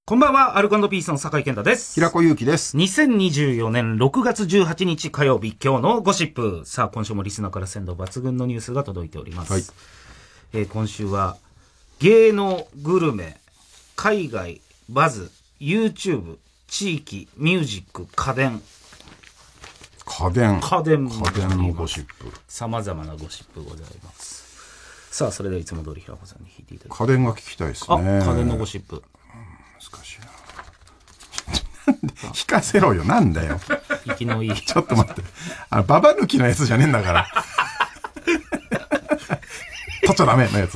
こんばんは、アルコ&ピースの酒井健太です。 平子祐希です。 2024年6月18日火曜日、今日のゴシップ。さあ、今週もリスナーから鮮度抜群のニュースが届いております。はい。今週は、芸能、グルメ、海外、バズ、YouTube、地域、ミュージック、家電のゴシップ。 様々なゴシップございます。さあ、それではいつも通り平子さんに弾いていただきます。 家電が聞きたいですね。 あ、家電のゴシップ。 難しいな。弾かせろよ、なんだよ。 生きのいい。 ちょっと待って。ババ抜きのやつじゃねえんだから。取っちゃダメのやつ。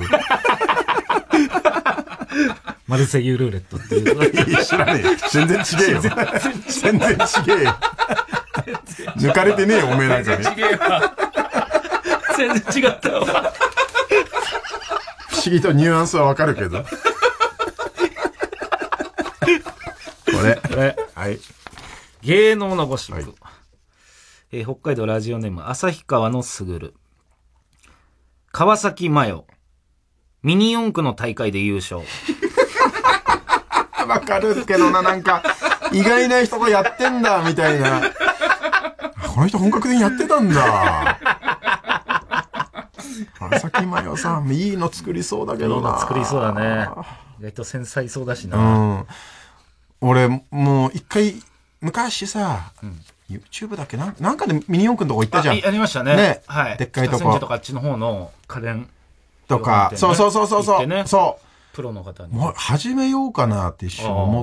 マルセイユルーレットっていう。 知らねえよ。全然違えよ。全然違えよ。抜かれてねえよ、おめえなんかに。 全然違ったわ。 不思議とニュアンスはわかるけど。これ。はい。 芸能のゴシップ。はい、北海道ラジオネーム、旭川のすぐる。川崎麻世。ミニ四駆の大会で優勝。 わかるけどな、なんか、意外な人がやってんだ、みたいな。この人本格的にやってたんだ。川崎麻世さん、いいの作りそうだけどな。いいの作りそうだね。意外と繊細そうだしな。 うん。俺、もう一回、昔さ、YouTube だっけなんかでミニ四駆のとこ行ったじゃん。 ありましたね。 ね。 はい。 でっかいとこ。 北千住とかあっちの方の家電。 とか、そう。そう。 プロの方に。 もう始めようかなって一瞬思って、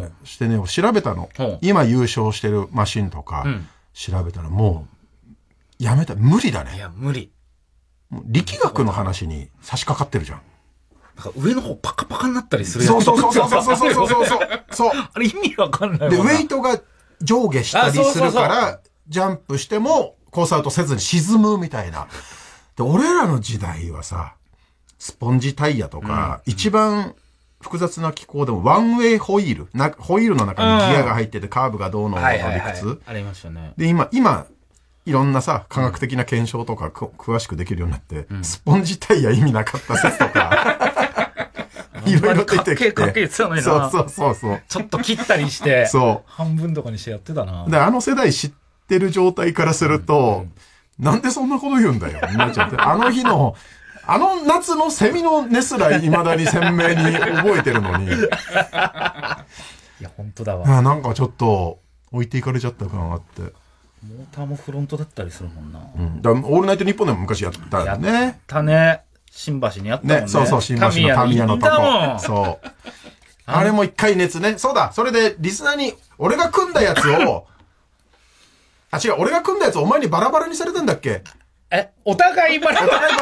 してね、調べたの。今優勝してるマシンとか、調べたらもう、やめた。無理だね。 いや、無理。 力学の話に差し掛かってるじゃん。 なんか上の方パカパカになったりするやつ。 そう。 あれ意味わかんない。 で、ウェイトが上下したりするから、ジャンプしてもコースアウトせずに沈むみたいな。で、俺らの時代はさ、スポンジタイヤとか、一番複雑な機構でもワンウェイホイール。ホイールの中にギアが入っててカーブがどうのの理屈。 ありましたね。 で、今、いろんなさ、科学的な検証とか詳しくできるようになって、スポンジタイヤ意味なかった説とか、いろいろ出てきて。 かっけえそう。 ちょっと切ったりして、 そう。 半分とかにしてやってたな。 で、あの世代知ってる状態からすると、なんでそんなこと言うんだよ。なっちゃって。あの日の、あの夏のセミの音すら未だに鮮明に覚えてるのに。いや、本当だわ。 なんかちょっと置いていかれちゃった感があって。 モーターもフロントだったりするもんな。 オールナイトニッポンでも昔やったよね。 やったね。新橋にあったもんね。 そう、新橋のタミヤのとこ。そう。あれも一回熱ね。そうだ。それでリスナーに、俺が組んだやつを、俺が組んだやつお前にバラバラにされたんだっけ？ お互いバラバラ。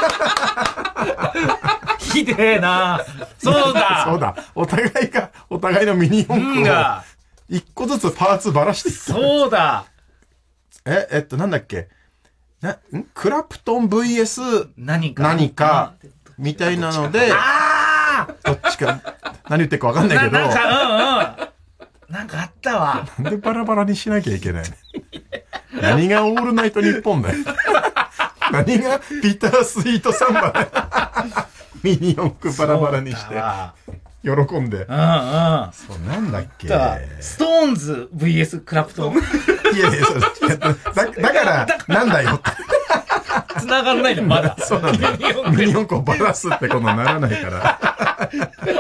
ひでえな。そうだ。 お互いのミニ四駆を、一個ずつパーツばらしていった。 そうだ。 なんだっけ？クラプトン VS 何か、みたいなので、どっちか、何言ってるかわかんないけど、 なんかあったわ。 なんでバラバラにしなきゃいけないの？何がオールナイトニッポンだよ。何がビタースイートサンバだよ。ミニ四駆バラバラにして。喜んで。そう、なんだっけ。 ストーンズ VS クラプトン。 いや、だから、なんだよって。 繋がんないの、まだ。 そうなんだよ。ミニ四駆をバラすってことにならないから。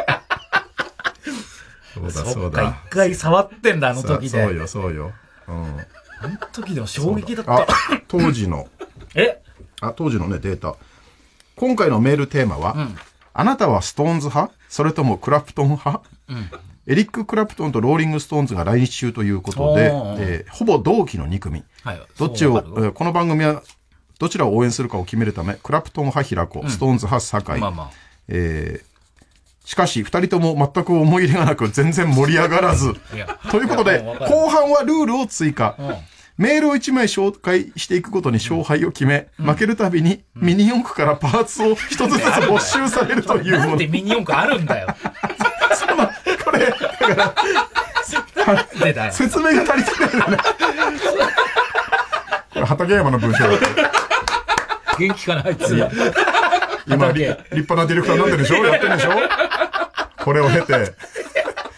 そうだ。 一回触ってんだ、あの時で。 そうよ。 あの時でも衝撃だった。 当時のね、データ。今回のメールテーマは、あなたはストーンズ派？それともクラプトン派？エリック・クラプトンとローリング・ストーンズが来日中ということで、ほぼ同期の2組。どっちを、この番組はどちらを応援するかを決めるため、クラプトン派平子、ストーンズ派酒井。しかし、二人とも全く思い入れがなく、全然盛り上がらず。ということで、後半はルールを追加。メールを1枚紹介していくごとに勝敗を決め、負けるたびにミニ四駆からパーツを一つずつ没収されるというもの。 なんでミニ四駆あるんだよ。 これ、だから、説明が足りてないよね。これ畠山の文章だった。 元気かな、あいつ。 今、立派なディレクターになってるでしょ？やってるでしょ？これを経て。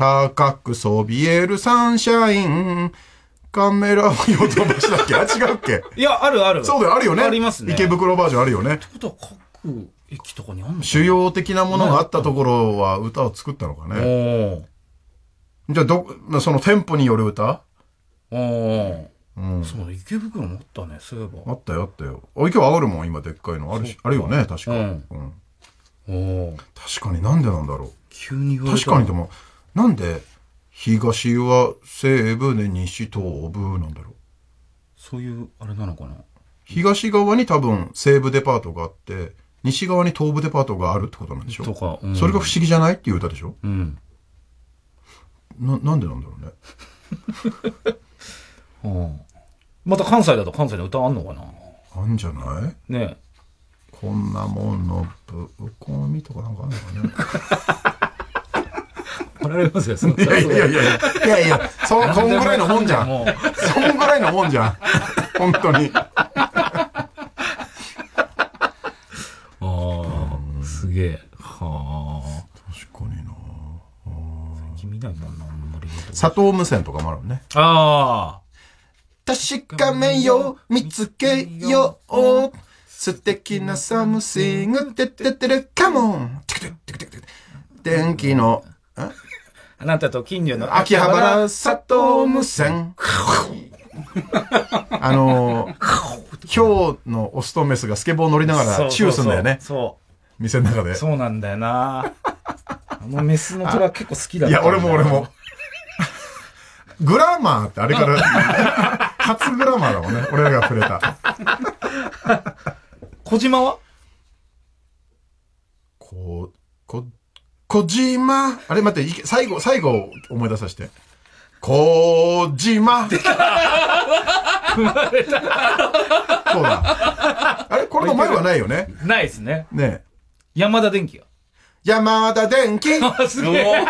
高くそびえるサンシャイン。カメラをヨドバシだっけ？あ、違うっけ？ いや、あるある。 そうだよ、あるよね。 ありますね。 池袋バージョンあるよね。 ってことは各駅とかにあんのかな？ 主要的なものがあったところは歌を作ったのかね。じゃあその店舗による歌？ うん。そう、池袋もあったね、そういえば。 あったよ、あったよ。池はあるもん、今でっかいの。あるよね、確か。確かになんでなんだろう。 急に言われた。 確かにでも、なんで、東は西部で西東部なんだろう。 そういう、あれなのかな。 東側に多分西部デパートがあって、西側に東部デパートがあるってことなんでしょ。 とか、 それが不思議じゃないっていう歌でしょ。 うん。 なんでなんだろうね。 また関西だと関西の歌あんのかな。 あんじゃないねえ。 こんなもんのぶっこみとかなんかあんのかね。 怒られますよ、 いや、そんぐらいのもんじゃん。そんぐらいのもんじゃん。本当に。 すげえ。はあ。確かにな。 最近見ないもんな、あんまり。 佐藤無線とかもあるね。 ああ。 確かめよう、見つけよう。素敵なサムシング、てってってる、カモン。電気の、 あなたと金魚の秋葉原佐藤無線。ヒョウのオスとメスがスケボー乗りながらチューすんだよね。 そう。 店の中で。 そうなんだよな。あのメスの虎結構好きだった。 いや、俺も。グラマーってあれから、初グラマーだもんね。俺らが触れた。 小島は小島。あれ待って、最後思い出させて。小島。生まれた。そうだ。あれこれの前はないよね。 ないですね。 ねえ。 山田電機は山田電機。 すげえ。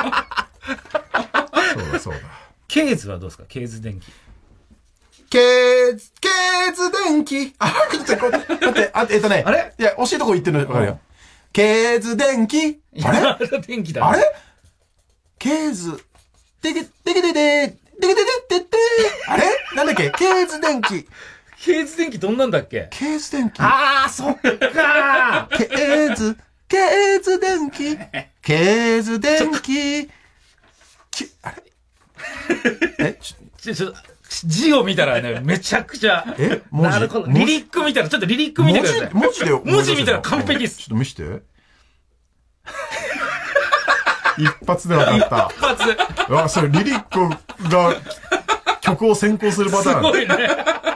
そうだ。 ケーズはどうですか？ケーズ電機。 ケーズ電機。待って、ね。 あれ？ いや、惜しいとこ言ってるの分かるよ。ケーズ電機。あれ？ 山田電機だ。 あれ？ケーズ。でけあれ？なんだっけ？ケーズ電機。 ケーズ電機どんなんだっけ？ ケーズ電機。 ああ、そっかー。 ケーズ電機。ケーズ電機。あれ？ 字を見たらね、めちゃくちゃ。なるほど。リリック見たら、ちょっとリリック見てください。文字見たら完璧です。 ちょっと見して。一発で分かった。 一発。 うわ、それリリックが曲を先行するパターン。 すごいね。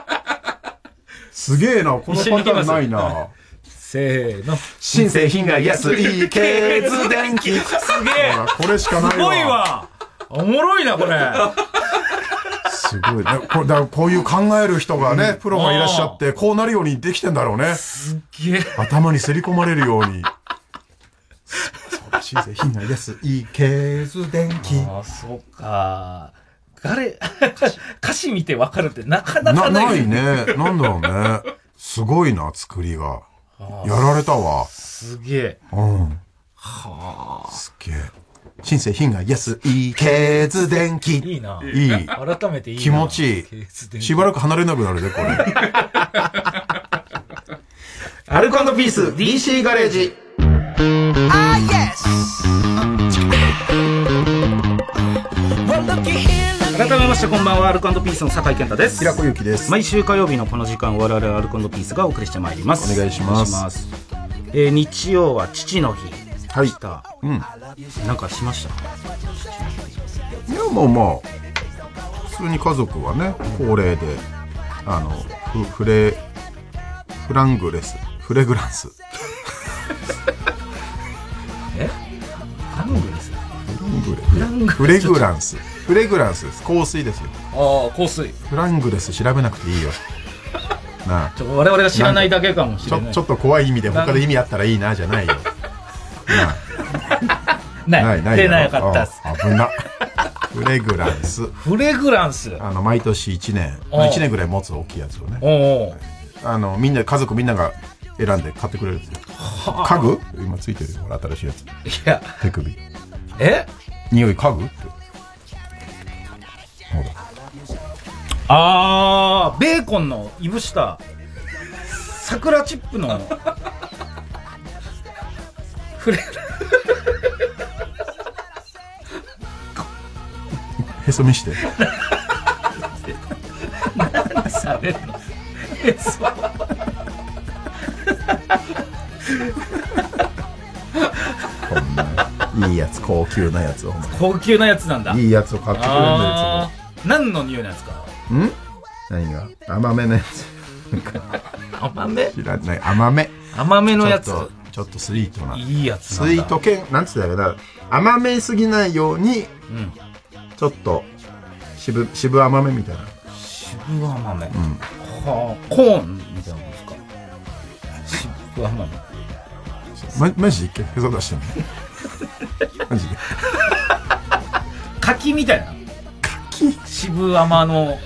すげえな、このパターンないな。 せーの。 新製品が安いケーズ電機。 すげえ。 これしかないわ。 すごいわ。おもろいな、これ。 すごいね。こういう考える人がね、プロがいらっしゃって、こうなるようにできてんだろうね。 すげえ。 頭にすり込まれるように。そうだ、新製品が安いケーズ電機。 ああ、そうか。歌詞見てわかるってなかなかない。 ないね。なんだろうね。すごいな、作りが。やられたわ。 すげえ。 はあ。すげえ。新製品が安いケーズ電機。 いいな。 いい。 改めていいな。 気持ちいい。しばらく離れなくなるね、これ。アルコ&ピース DC ガレージ。 改めましてこんばんは、アルコ&ピースの酒井健太です。 平子ゆきです。 毎週火曜日のこの時間、我々アルコ&ピースがお送りしてまいります。 お願いします。 日曜は父の日。 はい。 なんかしました？ いや、まあ普通に家族はね、恒例でフレグランスフレグランスです。香水ですよ。 ああ、香水。 フラングレス調べなくていいよ。なあ、 我々が知らないだけかもしれない。 ちょっと怖い意味で他で意味あったらいいなじゃないよ。なあない出なかったっす。 危な。フレグランス。 毎年1年ぐらい持つ大きいやつをね。家族みんなが選んで買ってくれるんですよ。家具今ついてるよ、新しいやつ。 いや。 手首。 匂い嗅ぐって。ほら。 ベーコンのいぶした桜チップのフレへそ見して。 何されるのへそこんないいやつ、高級なやつを。 高級なやつなんだ。 いいやつを買ってくれるんだよ。 何の匂いなんですか？ 何が甘めのやつ。 甘め？ 知らない。甘め。 甘めのやつ。 ちょっとスイートな。 いいやつなんだ。 スイート系、なんつってたかな。甘めすぎないように、ちょっと渋甘めみたいな。 渋甘め。はあ、コーンみたいなもんですか？渋甘め。 マジで一回へそ出してみる。マジで。 柿みたいな。渋甘の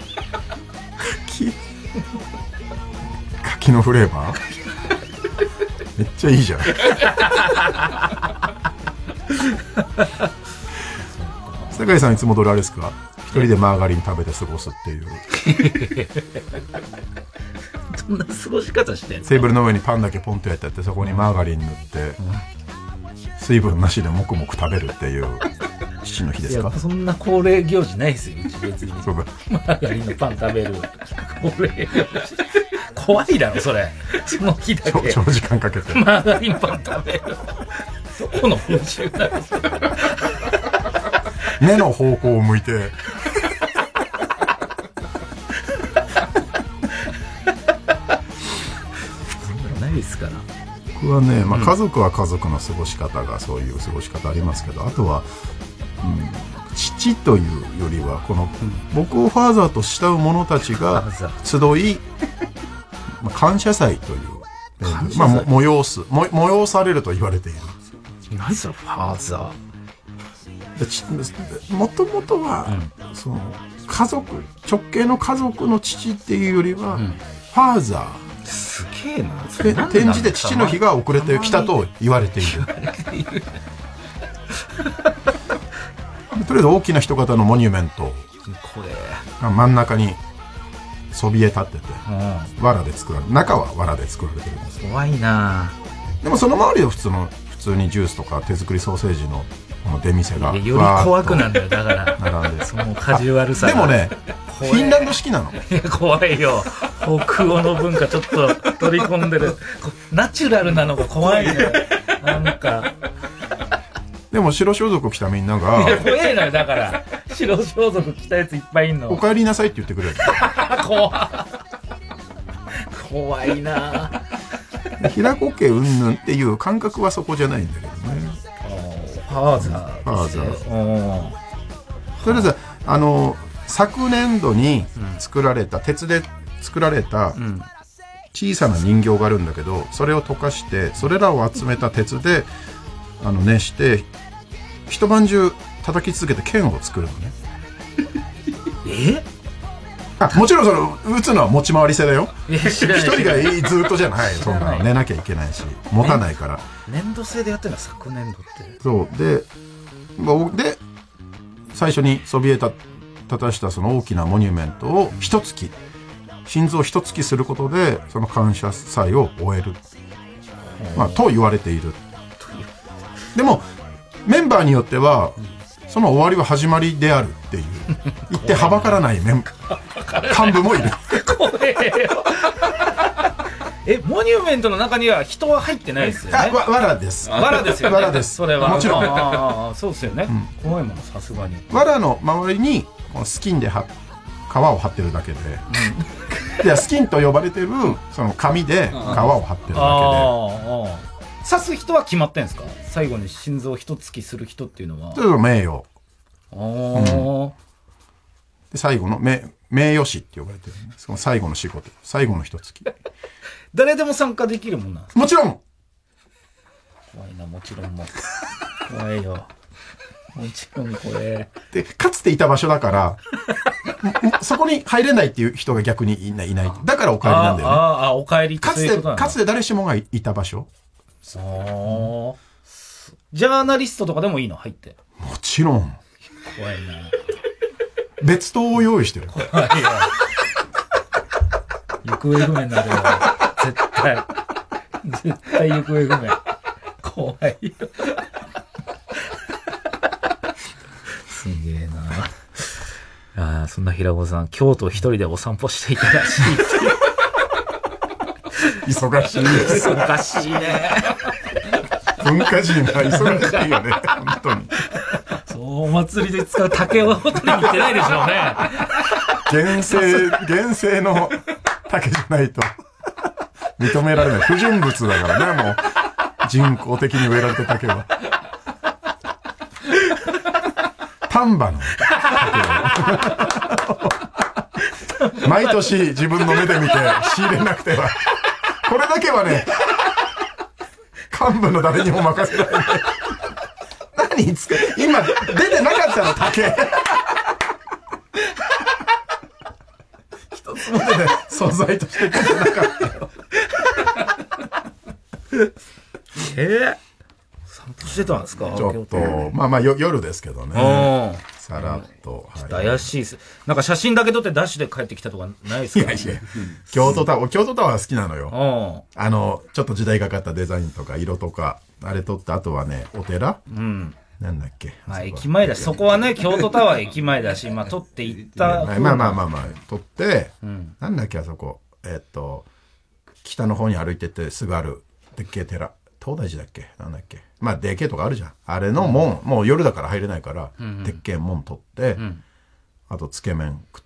柿のフレーバーめっちゃいいじゃん。酒井さんいつも通りあれですか？一人でマーガリン食べて過ごすっていう。 どんな過ごし方してんの？ テーブルの上にパンだけポンとやってあって、そこにマーガリン塗って、水分なしでもくもく食べるっていう父の日ですか？ いや、そんな恒例行事ないですよ、うち別に。 そうだ。 マーガリンのパン食べる恒例行事。怖いだろそれ。その日だけ長時間かけてマーガリンパン食べる。どこの風習だろそれ。 目の方向を向いてないですから。 僕はね、家族は家族の過ごし方がそういう過ごし方ありますけど、あとは、父というよりはこの、僕をファーザーと慕う者たちが集い、感謝祭という、催されると言われている。 何それファーザー。もともとは、その家族、直系の家族の父っていうよりは、ファーザー。 すげえな。 展示で父の日が遅れてきたと言われている。とりあえず大きな人型のモニュメントが真ん中にそびえ立ってて、藁で作られて、中は藁で作られてるんです。 怖いな。 でもその周りは普通にジュースとか手作りソーセージの出店がより怖くなんだよ。だから並んで、 そのカジュアルさが。 でもね、フィンランド式なの。 怖いよ。北欧の文化ちょっと取り込んでる。ナチュラルなのが怖いね。なんか。 でも白装束着たみんなが。 いや、怖いのよ。だから白装束着たやついっぱいいんの。 お帰りなさいって言ってくれる。 怖いな。 平子家うんぬんっていう感覚はそこじゃないんだけどね。 ファーザー。 とりあえず昨年度に作られた、鉄で作られた小さな人形があるんだけど、それを溶かしてそれらを集めた鉄で熱して一晩中叩き続けて剣を作るのね。もちろんその打つのは持ち回り制だよ。一人がずっとじゃない。そんな寝なきゃいけないし持たないから。 粘土製でやってるのは昨年度って。 そうで最初にそびえ立たしたその大きなモニュメントを心臓一突きすることでその感謝祭を終える、と言われている。でもメンバーによってはその終わりは始まりであるっていう言ってはばからない幹部もいる。 モニュメントの中には人は入ってないですよね。 藁です。 藁ですよね。 藁です。 それはもちろん。 そうですよね。怖いもん、さすがに。 藁の周りにスキンで皮を張ってるだけで、いやスキンと呼ばれてるその紙で皮を張ってるだけで。 刺す人は決まってんですか？最後に心臓一突きする人っていうのは。 それが名誉。で最後の名誉師って呼ばれてるんです。その最後の仕事、最後の一突き。 誰でも参加できるもんなんですか？ もちろん。 怖いな、もちろんも。怖いよ。もちろんこれ。 で、かつていた場所だから、そこに入れないっていう人が逆にいない。だからお帰りなんだよね。 お帰りってそういうことなんだ。 かつて誰しもがいた場所。 ジャーナリストとかでもいいの入って。 もちちろん。 怖いな。 別棟を用意してる。 怖いよ。行方不明になるよ。絶対行方不明。怖いよ。すげえな。そんな平子さん、京都一人でお散歩していたらしいって。 忙しい。 忙しいね。 文化人が忙しいよね、本当に。 そう、お祭りで使う竹を取りに行ってないでしょうね。 原生の竹じゃないと認められない。不純物だからね、もう。人工的に植えられた竹は。丹波の竹を。毎年自分の目で見て仕入れなくては。これだけはね、幹部の誰にも任せられない。何つか、今出てなかったの、竹。一つも出て素材として出てなかったよ。 散歩してたんですか？ ちょっと、まあ夜ですけどね。さらっと。 ちょっと怪しいです。なんか写真だけ撮ってダッシュで帰ってきたとかないですか？ いや、京都タワー好きなのよ。ちょっと時代がかったデザインとか色とか、あれ撮った後はね、お寺？なんだっけ。 まあ駅前だし、そこはね、京都タワー駅前だし、まあ撮っていった。 まあ、撮って、なんだっけ、あそこ。北の方に歩いてってすぐある、でっけえ寺。東大寺だっけなんだっけ。まあ、でっけえとかあるじゃん。あれの門、もう夜だから入れないから、でっけえ門取って、あとつけ麺食って。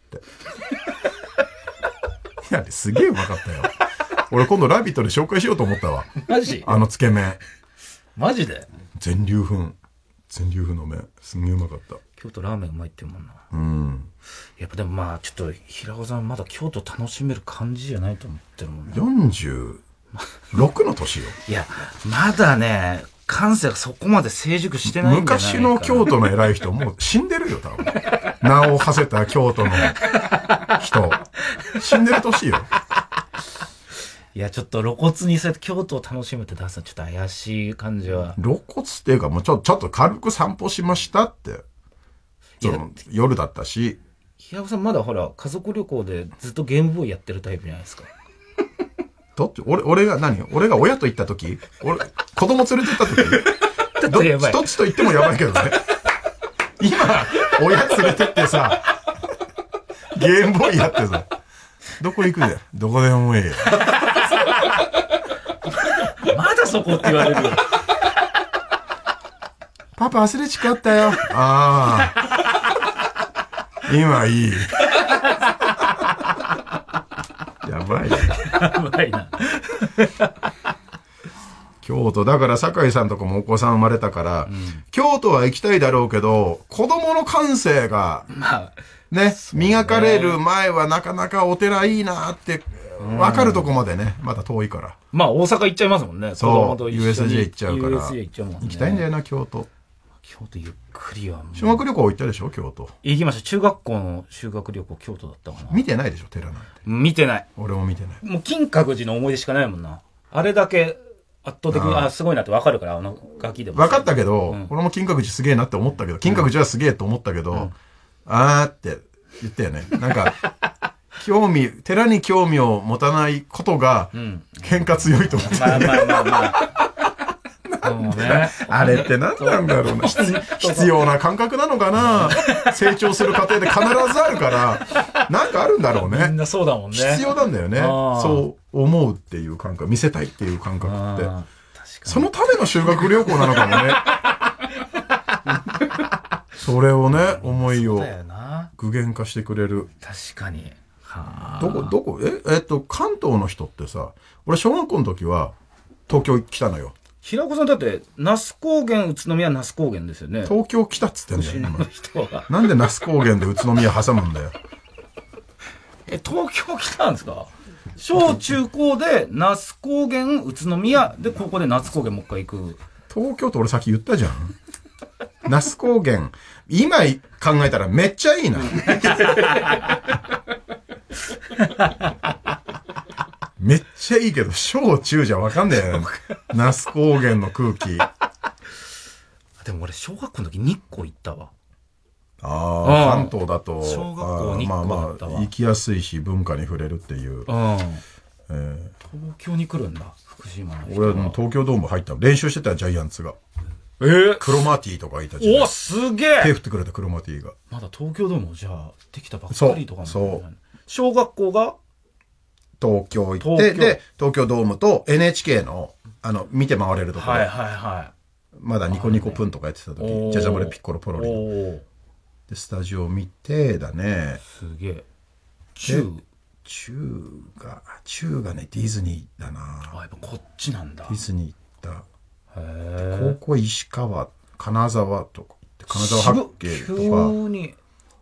いや、すげえうまかったよ。俺今度ラビットで紹介しようと思ったわ。 マジ？ つけ麺。 マジで？ 全粒粉の麺。すんげえうまかった。 京都ラーメンうまいって言うもんな。やっぱでもまあ、ちょっと平子さんまだ京都楽しめる感じじゃないと思ってるもんね。 46の年よ。 いや、まだね、感性がそこまで成熟してないんじゃないかな。 昔の京都の偉い人もう死んでるよ、多分。名を馳せた京都の人。死んでる年よ。 いや、ちょっと露骨にそうやって京都を楽しむって出すのちょっと怪しい感じは。 露骨っていうか、もうちょっと軽く散歩しましたって。夜だったし。 平子さんまだほら、家族旅行でずっとゲームボーイやってるタイプじゃないですか。 俺が親と行った時、子供連れて行った時、どっちと言ってもやばいけどね。今、親連れてってさ、ゲームボーイやってさ、どこ行くでどこでもいいよ。 まだそこって言われるよ。 パパアスレチックあったよ。ああ。今いい。やばいね。 やばいな。 京都、だから酒井さんとかもお子さん生まれたから、京都は行きたいだろうけど、子供の感性が、ね、磨かれる前はなかなかお寺いいなって、分かるとこまでね、まだ遠いから。 まあ大阪行っちゃいますもんね。 そう、USJ 行っちゃうから。 USJ 行っちゃうもんね。 行きたいんだよな、京都。 京都ゆっくりは。 修学旅行行ったでしょ、京都。 行きました。中学校の修学旅行京都だったかな。 見てないでしょ、寺なんて。 見てない。 俺も見てない。 もう金閣寺の思い出しかないもんな。あれだけ圧倒的に、すごいなって分かるから、ガキでも。 分かったけど、俺も金閣寺すげえなって思ったけど、金閣寺はすげえと思ったけど、あーって言ったよね。なんか、寺に興味を持たないことが、喧嘩強いと思って。 まあ。 あれって何なんだろうな。必要な感覚なのかな。成長する過程で必ずあるから、なんかあるんだろうね。 みんなそうだもんね。 必要なんだよね。そう思うっていう感覚、見せたいっていう感覚って。そのための修学旅行なのかもね。それをね、思いを具現化してくれる。 確かに。 どこ関東の人ってさ、俺小学校の時は東京来たのよ。 平子さんだって、那須高原、宇都宮、那須高原ですよね。 東京来たっつってんだよ、今。なんで那須高原で宇都宮挟むんだよ。 東京来たんですか？小中高で那須高原、宇都宮、で、ここで那須高原もう一回行く。 東京って俺さっき言ったじゃん。那須高原。今考えたらめっちゃいいな。めっちゃいいけど、小中じゃわかんねえよ。那須高原の空気。 でも俺、小学校の時日光行ったわ。 関東だと、 小学校日光だったわ。 行きやすいし、文化に触れるっていう。 東京に来るんだ、福島の人が。 俺は東京ドーム入った。練習してたジャイアンツが。クロマティとかいたお、すげえ手振ってくれたクロマティが。 まだ東京ドームじゃあ、できたばっかりとかも。 そう。 小学校が東京行って、で、東京ドームと NHK の、見て回れるところ。 はいはいはい。 まだニコニコプンとかやってた時、じゃじゃ丸ピッコロポロリの。で、スタジオ見て、だね。 すげえ。 中がね、ディズニーだな。 やっぱこっちなんだ。 ディズニー行った。高校石川、金沢とか、金沢八景とか、 急に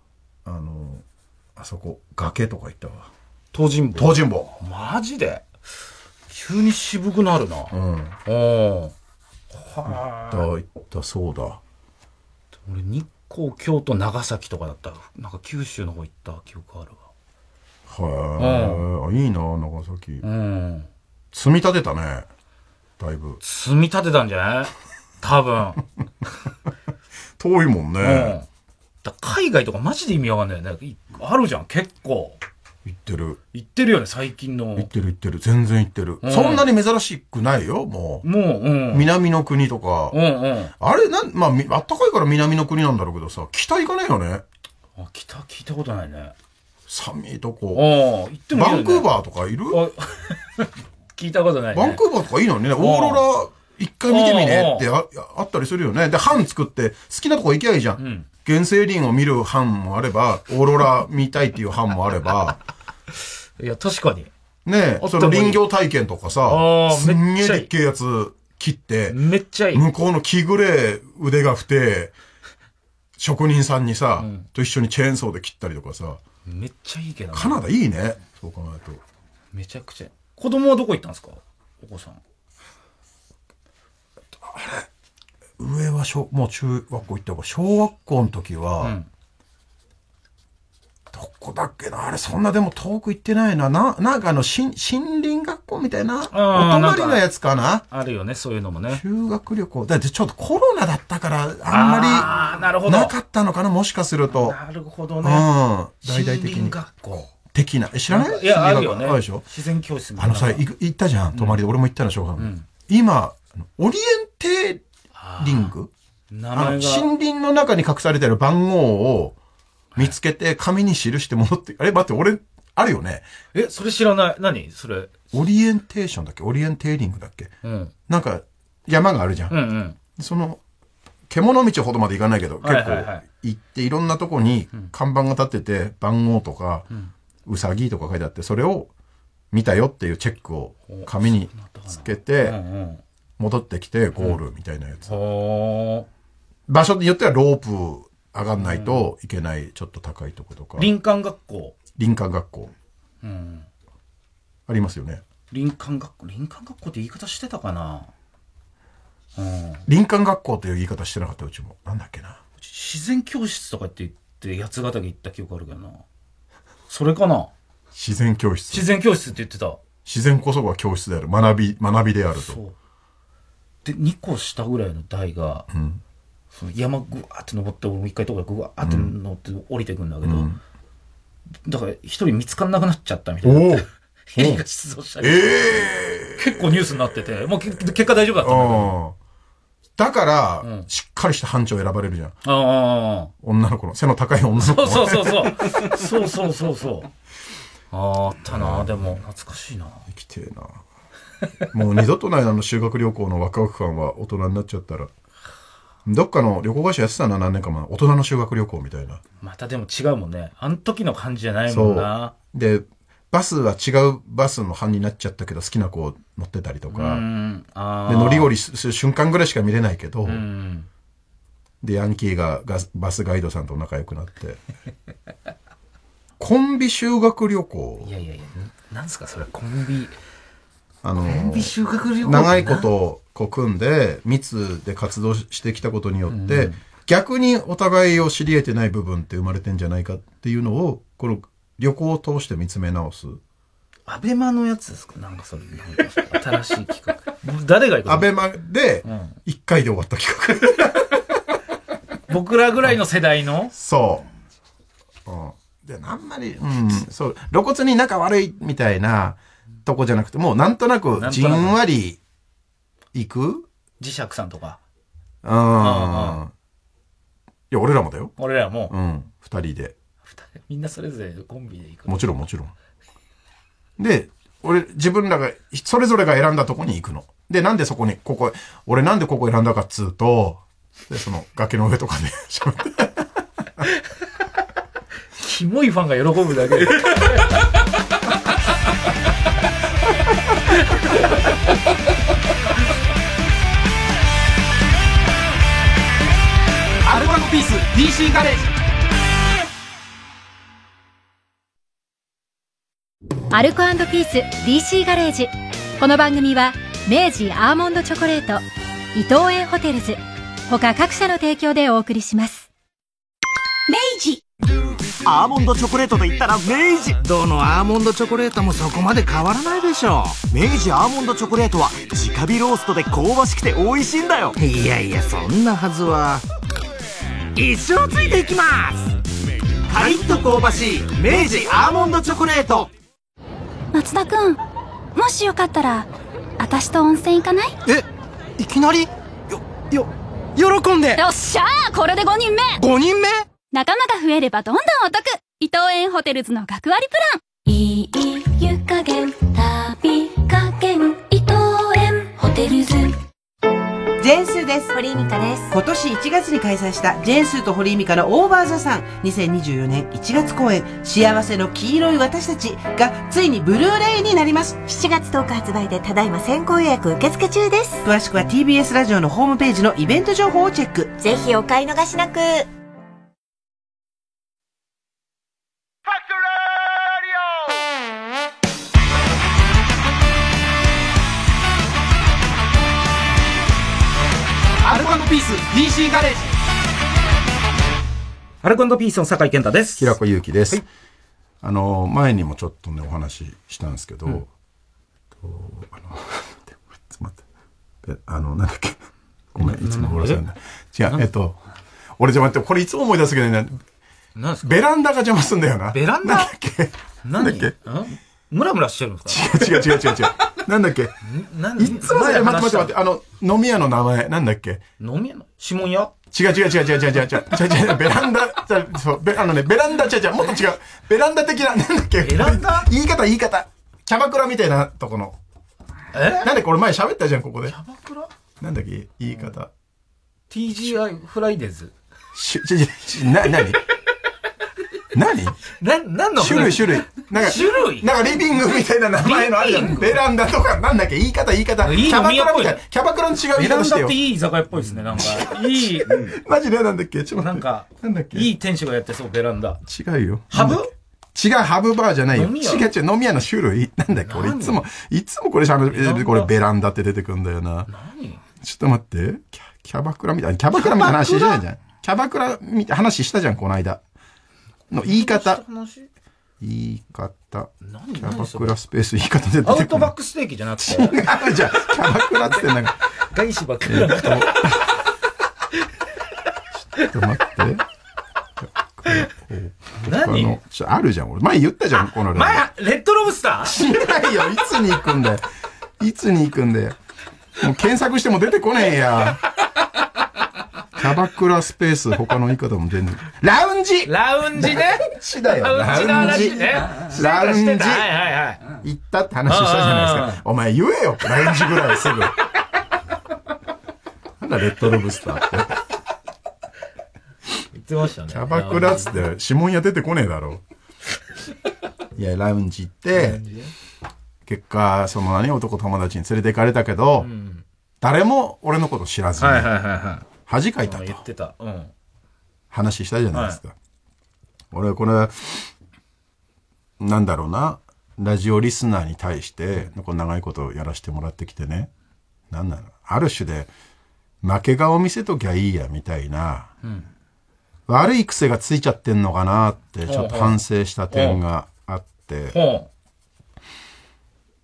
あそこ、崖とか行ったわ。 東尋坊。マジで急に渋くなるな。行った、そうだ。 俺、日光、京都、長崎とかだったら、なんか九州の方行った記憶あるわ。いいな、長崎。積み立てたね。だいぶ。 積み立てたんじゃない多分。 遠いもんね。 海外とかマジで意味わかんないよね。あるじゃん、結構。 行ってるよね、最近の。 行ってる。全然行ってる。そんなに珍しくないよ、もう。南の国とか。あれ、まあ、あったかいから南の国なんだろうけどさ、北行かねえよね。 北聞いたことないね。 寒いとこ。 行ってもいいよね。 バンクーバーとかいる聞いたことないね。 バンクーバーとかいいのにね、オーロラ一回見てみねってあったりするよね。で、班作って好きなとこ行きゃいいじゃん。原生林を見る班もあれば、オーロラ見たいっていう班もあれば。 いや、確かに。 ねえ、その林業体験とかさ、すんげえでっけえやつ切って、 めっちゃいい。 向こうの木ぐれ腕が太て、職人さんにさ、と一緒にチェーンソーで切ったりとかさ。 めっちゃいいけどね。 カナダいいね。そう考えると。 めちゃくちゃ。子供はどこ行ったんですか？お子さん。 上はもう中学校行ったから、小学校の時は、どこだっけな、あれそんなでも遠く行ってないな。なんか森林学校みたいな、お泊まりのやつかな。 あるよね、そういうのもね。 修学旅行。だってちょっとコロナだったから、あんまり、なかったのかな、もしかすると。 なるほどね。 大々的に。 森林学校。 的な。知らない？ いや、あるよね。 あるでしょ？ 自然教室みたいな。 さ、行ったじゃん、泊まりで。俺も行ったの、小学校。今、オリエンテーリング？森林の中に隠されてる番号を見つけて紙に記して戻って、待って、俺、あるよね。 それ知らない。何それ。 オリエンテーションだっけ？オリエンテーリングだっけ？なんか、山があるじゃん。その、獣道ほどまで行かないけど、結構行っていろんなとこに看板が立ってて、番号とか、うさぎとか書いてあって、それを見たよっていうチェックを紙につけて、戻ってきてゴールみたいなやつ。場所によってはロープ上がんないといけない、ちょっと高いとことか。 林間学校。 ありますよね。 林間学校って言い方してたかな。 林間学校っていう言い方してなかった、うちも。なんだっけな。 自然教室とかって言って八ヶ岳行った記憶あるけどな。それかな。 自然教室って言ってた。 自然こそが教室である。学びであると。そう。 で、2個下ぐらいの台が、その山ぐわーって登って、俺も一回とかぐわーって登って降りてくんだけど、だから一人見つかんなくなっちゃったみたいな。ヘリが出動したり。結構ニュースになってて、もう結果大丈夫だったんだけど。 だから、しっかりした班長選ばれるじゃん。女の子の、背の高い女の子。 そう。あったな、でも、懐かしいな。 生きてえな。もう二度とない修学旅行のワクワク感は大人になっちゃったら。どっかの旅行会社やってたな、何年か前。大人の修学旅行みたいな。 またでも違うもんね。あの時の感じじゃないもんな。 で、バスは違うバスの班になっちゃったけど、好きな子を乗ってたりとか。で、乗り降りする瞬間ぐらいしか見れないけど、で、ヤンキーがバスガイドさんと仲良くなって。コンビ修学旅行。 いや、なんすかそれ、コンビ修学旅行長いことこう組んで密で活動してきたことによって、逆にお互いを知り得てない部分って生まれてんじゃないかっていうのをこの旅行を通して見つめ直す。 アベマのやつですか？なんかそれ新しい企画。誰が行くの？ アベマで1回で終わった企画。 僕らぐらいの世代のそう。で、あんまり、そう、露骨に仲悪いみたいなとこじゃなくて、もうなんとなくじんわり行く磁石さんとか。 いや、俺らもだよ。 俺らも。 二人で。 みんなそれぞれコンビで行く。 もちろんもちろん。で、自分らが、それぞれが選んだとこに行くの。で、なんでそこに、俺なんでここ選んだかっつうと、で、その崖の上とかで喋って。 キモいファンが喜ぶだけで。アルバムピース DC ガレージ。 アルコ&ピース DC ガレージ。この番組は明治アーモンドチョコレート、伊藤園ホテルズ他各社の提供でお送りします。 明治アーモンドチョコレートと言ったら明治。 どのアーモンドチョコレートもそこまで変わらないでしょう。明治アーモンドチョコレートは直火ローストで香ばしくて美味しいんだよ。 いやいや、そんなはずは。一生ついていきます。カリッと香ばしい明治アーモンドチョコレート。 松田くん、もしよかったら私と温泉行かない？ いきなり？喜んで。 よっしゃー、これで5人目。 5人目？ 仲間が増えればどんどんお得。伊藤園ホテルズの学割プラン。いい湯加減、旅加減、伊藤園ホテルズ。 ジェーンスーです。 堀井美香です。 今年1月に開催したジェーンスーと堀井美香のオーバーザさん2024年1月公演幸せの黄色い私たちがついにブルーレイになります。 7月10日発売でただいま先行予約受付中です。 詳しくは TBS ラジオのホームページのイベント情報をチェック。 ぜひお買い逃しなく。 アルコ&ピース DC ガレージ。アルコ&ピースの酒井健太です。 平子祐希です。はい、前にもちょっとね、お話ししたんですけど、待って、なんだっけ。ごめん、いつもごめんなさいね。違う、俺じゃ待って、これいつも思い出すけどね、ベランダが邪魔すんだよな。 ベランダなんだっけなんだっけムラムラしてるんですか？違う。なんだっけいつも待って、飲み屋の名前、なんだっけ飲み屋の指紋屋？ 違う。ベランダ、ベランダ、もっと違う。ベランダ的な、なんだっけベランダ？ 言い方。キャバクラみたいなとこの。なんだっけ俺前喋ったじゃん、ここで。 キャバクラ？ なんだっけ言い方。 TGI フライデーズ。 何何の種類。なんかリビングみたいな名前のあるじゃん。ベランダとか、なんだっけ言い方。キャバクラみたいな。キャバクラの違う言い方してよ。 ベランダっていい居酒屋っぽいですね、なんか。いい。 マジでなんだっけちょっと待って。 なんか、 なんだっけいい店主がやってそう、ベランダ。 違うよ。 ハブ？ 違う、ハブバーじゃないよ。違う、飲み屋の種類。なんだっけ俺いつもこれこれベランダって出てくんだよな。 何？ ちょっと待って。キャバクラみたいな話じゃないじゃん。キャバクラみたいな話したじゃん、この間。の言い方。キャバクラスペース言い方で出てくる。 アウトバックステーキじゃなくて。 違うじゃん。キャバクラってなんか。 外資ばっかり。ちょっと待って。 何？ あるじゃん。俺前言ったじゃん、このレッドロブスター？ 違うよ。いつに行くんだよ。もう検索しても出てこねえや。キャバクラスペース、他の言い方も全然。ラウンジね。 ラウンジね。 ラウンジ。行ったって話したじゃないですか。お前言えよ。ラウンジぐらいすぐ。なんだレッドロブスターって。 言ってましたね。 キャバクラっつって、指紋屋出てこねえだろ。いや、ラウンジ行って、結果、男友達に連れて行かれたけど、誰も俺のこと知らずに。恥かいたと。 言ってた。 話したじゃないですか。俺、これ、なんだろうな。ラジオリスナーに対して、長いことやらせてもらってきてね。なんなのある種で、負け顔見せときゃいいや、みたいな。悪い癖がついちゃってんのかなって、ちょっと反省した点があって。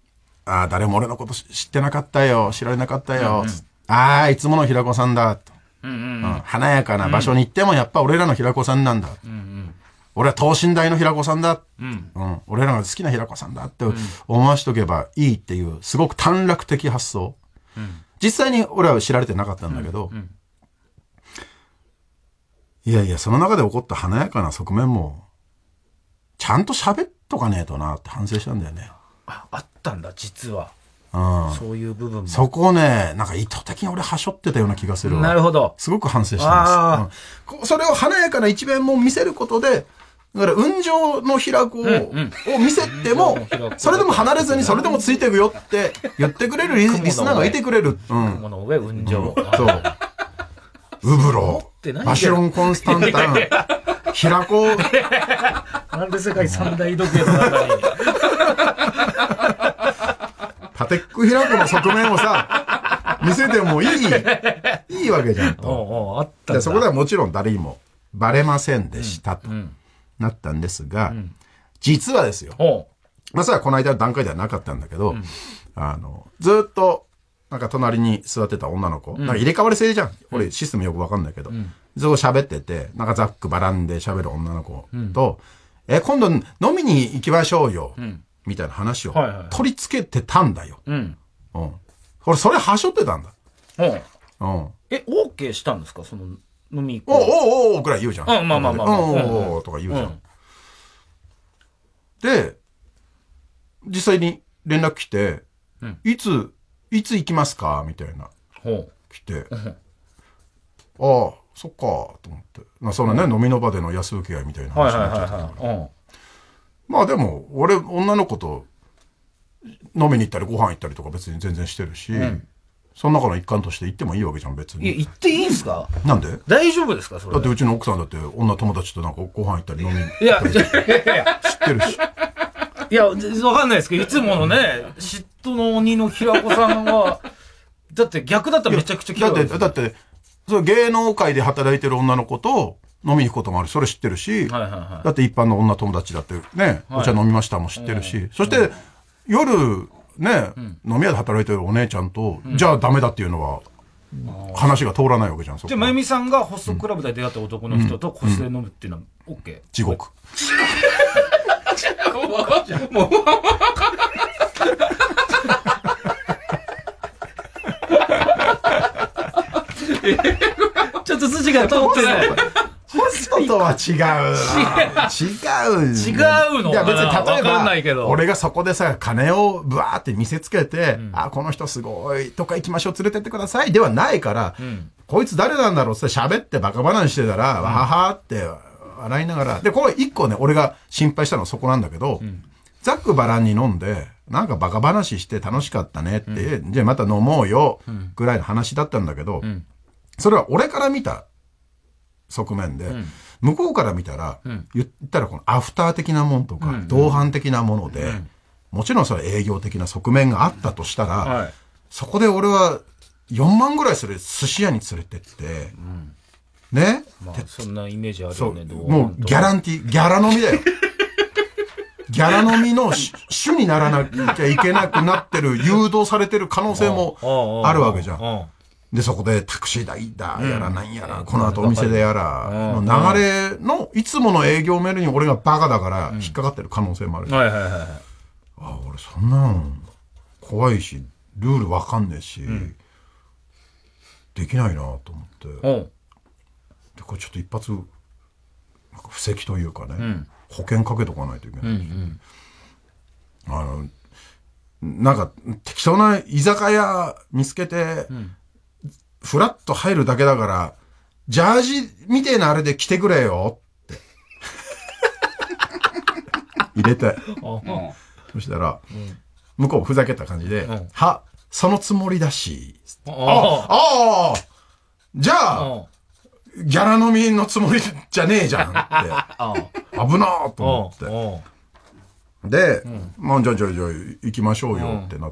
誰も俺のこと知ってなかったよ。知られなかったよ。いつもの平子さんだ。 華やかな場所に行ってもやっぱ俺らの平子さんなんだ。俺は等身大の平子さんだ。俺らが好きな平子さんだって思わしとけばいいっていう、すごく短絡的発想。実際に俺は知られてなかったんだけど、いやいや、その中で起こった華やかな側面も、ちゃんと喋っとかねえとなって反省したんだよね。 あったんだ、実は。そういう部分も。 そこをね、なんか意図的に俺はしょってたような気がするわ。 なるほど。 すごく反省してます。それを華やかな一面も見せることで、だから雲上の平子を見せても、それでも離れずにそれでもついていくよって言ってくれるリスナーがいてくれる。 雲の上、雲上。 そう。ウブロ、バシロンコンスタンタン、平子。 なんで世界三大時計の中に。 パテック平子の側面をさ、見せてもいいわけじゃんと。 あったんだ。 そこではもちろん誰にもバレませんでしたとなったんですが、実はですよ。まあそれはこの間の段階ではなかったんだけど、ずっとなんか隣に座ってた女の子、なんか入れ替わり制じゃん。俺システムよくわかんないけど、ずっと喋ってて、なんかざっくばらんで喋る女の子と、今度飲みに行きましょうよ。みたいな話を取り付けてたんだよ。俺それはしょってたんだ。 OK したんですか、その飲み行こう。 おーくらい言うじゃん。 まあ。 おーとか言うじゃん。で、実際に連絡来て、いつ行きますかみたいな。来て、ああ、そっか、と思って。そのね、飲みの場での安請け合いみたいな話になっちゃったから。まあでも、俺、女の子と飲みに行ったりご飯行ったりとか別に全然してるし、その中の一環として行ってもいいわけじゃん、別に。 行っていいんすか？ なんで？ 大丈夫ですかそれ？ だってうちの奥さんだって女友達となんかご飯行ったり飲みに行ったり。 いや、 知ってるし。 いや、わかんないですけど、いつものね、嫉妬の鬼の平子さんは、だって逆だったらめちゃくちゃ嫌いだって、そう芸能界で働いてる女の子と飲みに行くこともある。それ知ってるし、だって一般の女友達だってね、お茶飲みましたも知ってるし、そして、夜、ね、飲み屋で働いてるお姉ちゃんと、じゃあダメだっていうのは、話が通らないわけじゃん。 じゃあ、まゆみさんがホストクラブで出会った男の人と個室で飲むっていうのは OK？ 地獄。 もうちょっと筋が通ってない。 ホストとは違うの。いや別に例えば、俺がそこでさ、金をブワーって見せつけて、この人すごいとか行きましょう、連れてってくださいではないから、こいつ誰なんだろうって喋ってバカ話してたら、わははって笑いながら。で、これ一個ね、俺が心配したのはそこなんだけど、ざっくばらんに飲んで、なんかバカ話して楽しかったねって、じゃあまた飲もうよ、ぐらいの話だったんだけど、それは俺から見た側面で、向こうから見たら、言ったらこのアフター的なものとか、同伴的なもので、もちろんそれ営業的な側面があったとしたら、そこで俺は4万ぐらいする寿司屋に連れてって、ね、 そんなイメージあるよね。 もうギャランティー、ギャラ飲みだよ。ギャラ飲みの主にならなきゃいけなくなってる、誘導されてる可能性もあるわけじゃん。で、そこでタクシー代だ、やらなんやら、この後お店でやら、の流れの、いつもの営業メールに俺がバカだから引っかかってる可能性もある。俺そんなの怖いし、ルールわかんねえし、できないなと思って。で、これちょっと一発、なんか布石というかね、保険かけとかないといけない。なんか適当な居酒屋見つけて、フラッと入るだけだから、ジャージみてえなあれで着てくれよって。入れて。そしたら、向こうふざけた感じで、そのつもりだし。じゃあ、ギャラ飲みのつもりじゃねえじゃんって。危なーと思って。で、まあじゃあ行きましょうよってなって。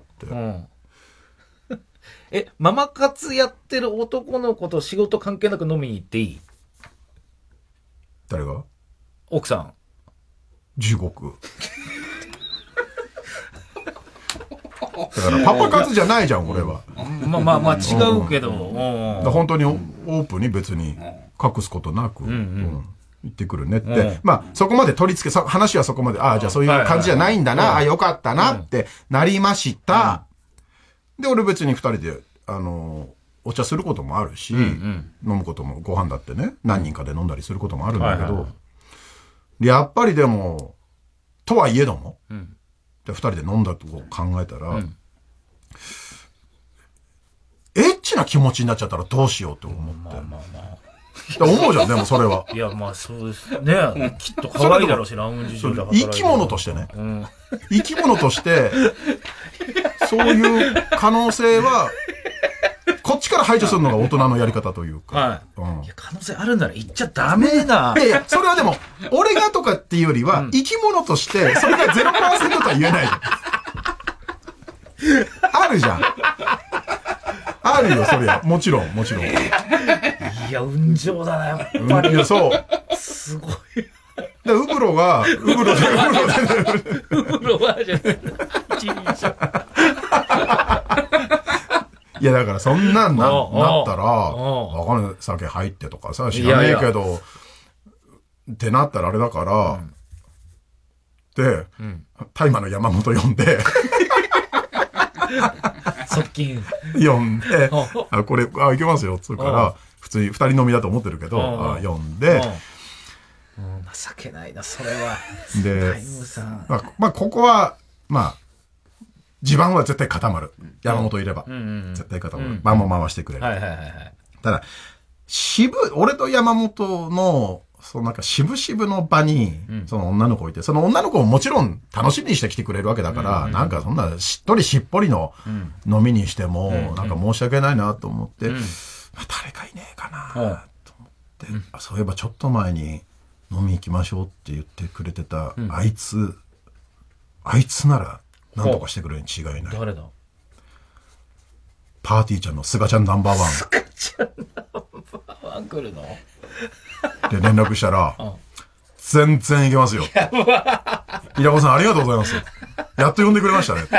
ママ活やってる男の子と仕事関係なく飲みに行っていい？ 誰が？ 奥さん。 地獄。だからパパ活じゃないじゃん、俺は。 まあ違うけど、 本当にオープンに別に隠すことなく、言ってくるねって、まあそこまで取り付け、話はそこまで、じゃあそういう感じじゃないんだな、よかったなってなりました。で、俺別に二人で、お茶することもあるし、飲むことも、ご飯だってね、何人かで飲んだりすることもあるんだけど、やっぱりでも、とはいえども、二人で飲んだと考えたら、エッチな気持ちになっちゃったらどうしようと思って。思うじゃん、でもそれは。 いや、まあそうですね。きっと可愛いだろうし、ラウンジ上で生き物としてね。生き物として、そういう可能性は、こっちから排除するのが大人のやり方というか。 いや、可能性あるなら言っちゃダメな。 いや、それはでも、俺がとかっていうよりは、生き物として、それが 0% とは言えない。あるじゃん。あるよ、そりゃ。もちろん。いや、運情だな、やっぱり。 そう。 すごい。 で、ウブロはじゃない。 いや、だからそんなんなったら、わかんない、酒入ってとかさ、知らねえけど、ってなったらあれだから、で、大麻の山本呼んで、 側近呼んで、これ、いけますよ、つうから、普通に二人飲みだと思ってるけど、呼んで、 情けないな、それは。 で、まあ、ここは、まあ、地盤は絶対固まる。山本いれば。絶対固まる。場も回してくれる。ただ、俺と山本の、なんか渋々の場に、その女の子いて、その女の子ももちろん楽しみにして来てくれるわけだから、なんかそんなしっとりしっぽりの飲みにしても、なんか申し訳ないなと思って、誰かいねえかなと思って、そういえばちょっと前に飲み行きましょうって言ってくれてた、あいつなら何とかしてくれるに違いない。 誰だ？ パーティーちゃんの菅ちゃんナンバーワン。 菅ちゃんナンバーワン来るの？ で、連絡したら、全然いけますよ。平子さんありがとうございます。やっと呼んでくれましたね。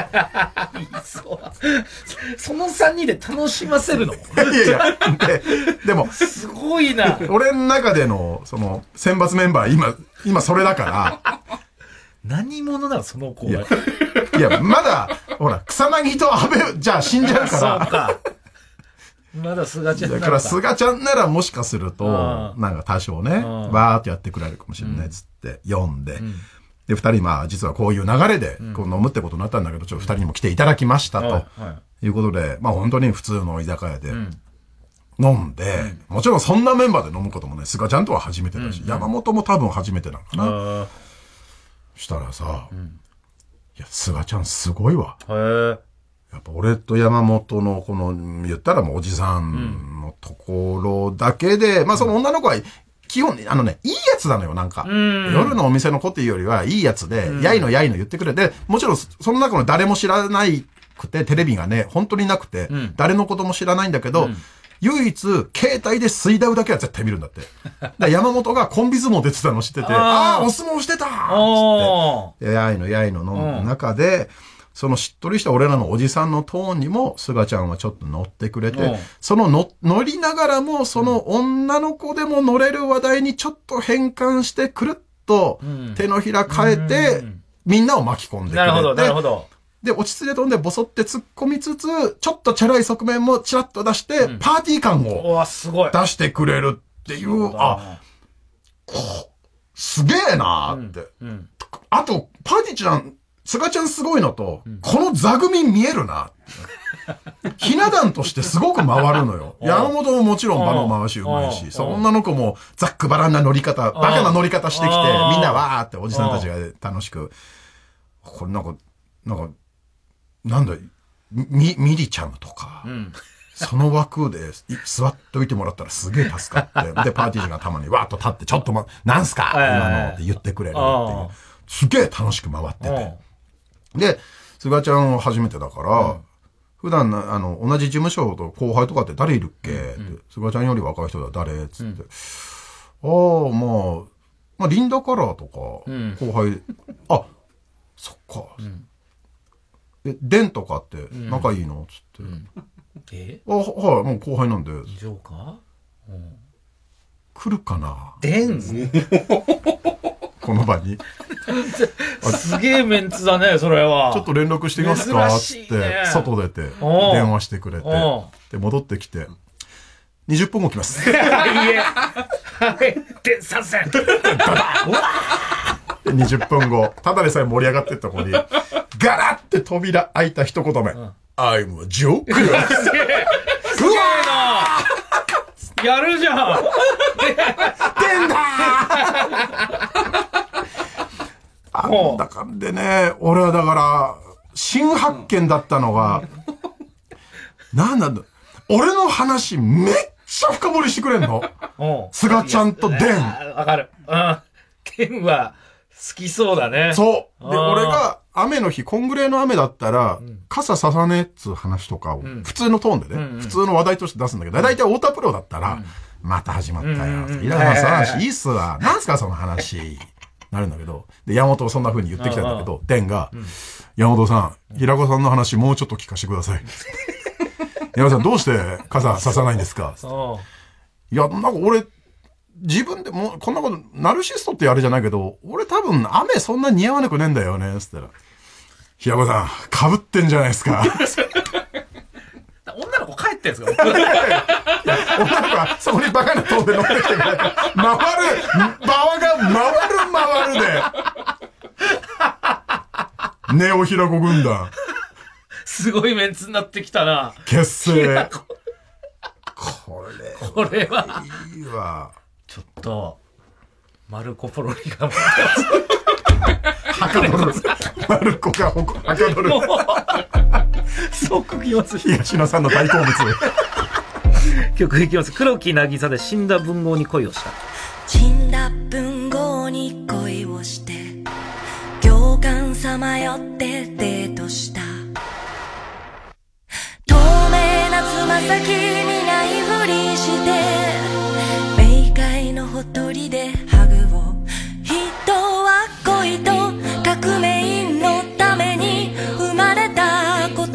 その3人で楽しませるの？いやでも、 すごいな。 俺の中での、選抜メンバー、今それだから。 何者なの、その子は。 いや、まだ、ほら、草薙と安倍、じゃあ死んじゃうから。 そうか。まだ菅ちゃんだから菅ちゃんならもしかすると、なんか多少ね、わーっとやってくれるかもしれないっつって読んで、で、二人実はこういう流れで、こう飲むってことになったんだけど、二人にも来ていただきましたと、いうことで、本当に普通の居酒屋で飲んで、もちろんそんなメンバーで飲むこともね、菅ちゃんとは初めてだし、山本も多分初めてなのかな。したらさ、いや、菅ちゃんすごいわ。やっぱ俺と山本のこの、言ったらもうおじさんのところだけで、その女の子は、基本、いいやつなのよ、なんか。夜のお店の子っていうよりは、いいやつで、やいの言ってくれて、もちろん、その中の誰も知らないくて、テレビがね、本当になくて、誰のことも知らないんだけど、唯一、携帯で水ダウだけは絶対見るんだって。山本がコンビ相撲出てたの知ってて、お相撲してたーって。やいのの中で、そのしっとりした俺らのおじさんのトーンにも、菅ちゃんはちょっと乗ってくれて、その乗りながらも、その女の子でも乗れる話題にちょっと変換して、くるっと手のひら変えて、みんなを巻き込んでくれて。なるほど。 で、落ち着いて飛んでボソって突っ込みつつ、ちょっとチャラい側面もチラッと出して、パーティー感を出してくれるっていう、すげえなーって。あと、パーティーちゃん、菅ちゃんすごいのと、この座組見えるな。ひな壇としてすごく回るのよ。山本ももちろん場の回しうまいし、その女の子もざっくばらんな乗り方、バカな乗り方してきて、みんなわーっておじさんたちが楽しく、これなんだ、ミリちゃんとか、その枠で座っといてもらったらすげえ助かって、で、パーティー人がたまにわーっと立って、ちょっとなんすか今のって言ってくれるっていう。すげえ楽しく回ってて。で、菅ちゃんは初めてだから、普段同じ事務所と後輩とかって誰いるっけ、菅ちゃんより若い人だ誰つって。リンダカラーとか、後輩、そっか。デンとかって仲いいのつって。 はい、もう後輩なんで。 ジョーカー、 来るかなでんこの場に。 すげえメンツだね、それは。 ちょっと連絡してみますかつって、外出て、電話してくれて、で、戻ってきて、20分後来ます。 いえ。はい。で、参戦。 20分後、ただでさえ盛り上がってった子に、ガラって扉開いた一言目。I'm a joke. すげえな。やるじゃん。 出んだなんだかんでね、俺はだから、新発見だったのが、なんだ、俺の話めっちゃ深掘りしてくれんの。菅ちゃんとデン。 わかる。デンは好きそうだね。 そう。で、俺が雨の日、こんぐらいの雨だったら、傘ささねえっつう話とかを、普通のトーンでね、普通の話題として出すんだけど、だいたい太田プロだったら、また始まったよ。いらない話、いいっすわ。なんすかその話。なるんだけど、で、山本はそんな風に言ってきたんだけど、デンが、山本さん、平子さんの話もうちょっと聞かせてください。山本さん、どうして傘ささないんですか？いや、なんか俺、自分でも、こんなこと、ナルシストってあれじゃないけど、俺多分雨そんな似合わなくねえんだよね、つったら。平子さん、被ってんじゃないですか。 女の子帰ってんすか？ 女の子はそこにバカなトーンで乗ってきてくれて、回るで。ネオ平子軍団。 すごいメンツになってきたな。 結成。 これは。 いいわ。 ちょっと、マルコ・ポロリが持ってます。はかどる。マルコがはかどる。 即きます。 東野さんの大好物。 曲いきます。黒木渚で死んだ文豪に恋をした。 死んだ文豪に恋をして、行間さまよってデートした。透明なつま先にないふりして、冥界のほとりでハグを。人は恋と革命のために生まれたこと。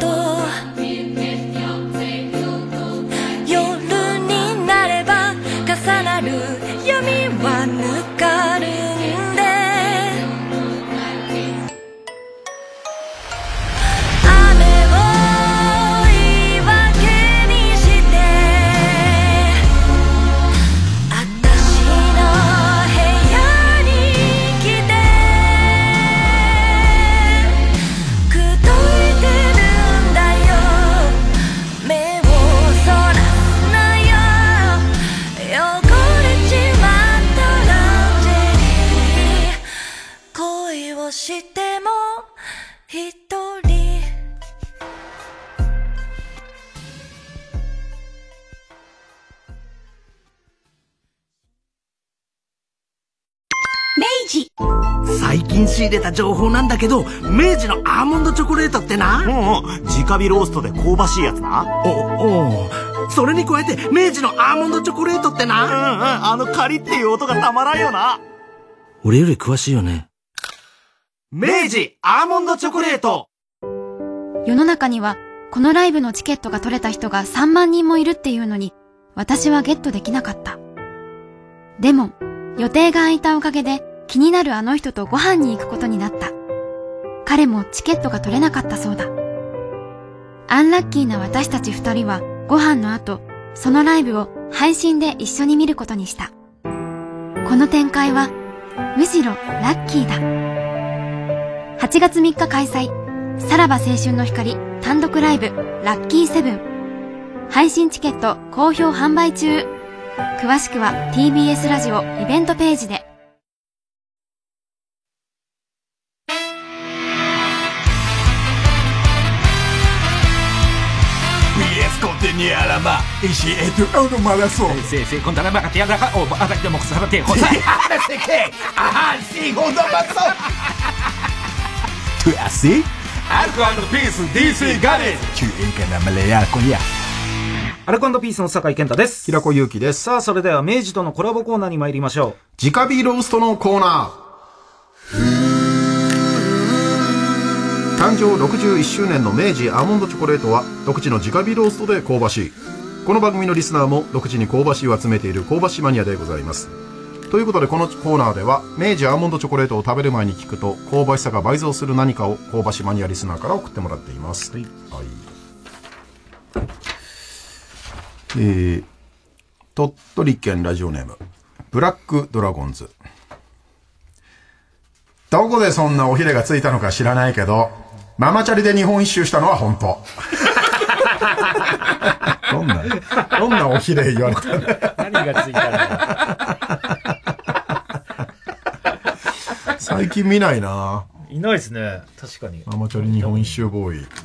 夜になれば重なる闇は抜かるんで、雨を言い訳にして私の部屋に来て口説いてるんだよ。目をそらすなよ。汚れちまったランジェリー。恋をしても一人。 明治。 最近仕入れた情報なんだけど、明治のアーモンドチョコレートってな。 直火ローストで香ばしいやつな。 おそれに加えて明治のアーモンドチョコレートってな。 カリっていう音がたまらんよな。 俺より詳しいよね。 明治アーモンドチョコレート。 世の中にはこのライブのチケットが取れた人が3万人もいるっていうのに、私はゲットできなかった。でも予定が空いたおかげで気になるあの人とご飯に行くことになった。彼もチケットが取れなかったそうだ。アンラッキーな私たち2人はご飯の後、そのライブを配信で一緒に見ることにした。この展開はむしろラッキーだ。8月3日開催、さらば青春の光単独ライブラッキーセブン。配信チケット好評販売中。詳しくは TBS ラジオイベントページで。 アルコ&ピースの酒井健太です。 平子祐希です。 さあ、それでは明治とのコラボコーナーに参りましょう。 直火ローストのコーナー。 誕生61周年の明治アーモンドチョコレートは独自の直火ローストで香ばしい。この番組のリスナーも独自に香ばしいを集めている香ばしマニアでございます。ということでこのコーナーでは明治アーモンドチョコレートを食べる前に聞くと香ばしさが倍増する何かを香ばしマニアリスナーから送ってもらっています。はい、鳥取県ラジオネームブラックドラゴンズ。どこでそんなおひれがついたのか知らないけどママチャリで日本一周したのは本当。どんなおひれ言われたの。 何がついたの。 最近見ないな。 いないですね。確かに。 ママチャリ日本一周ボーイ。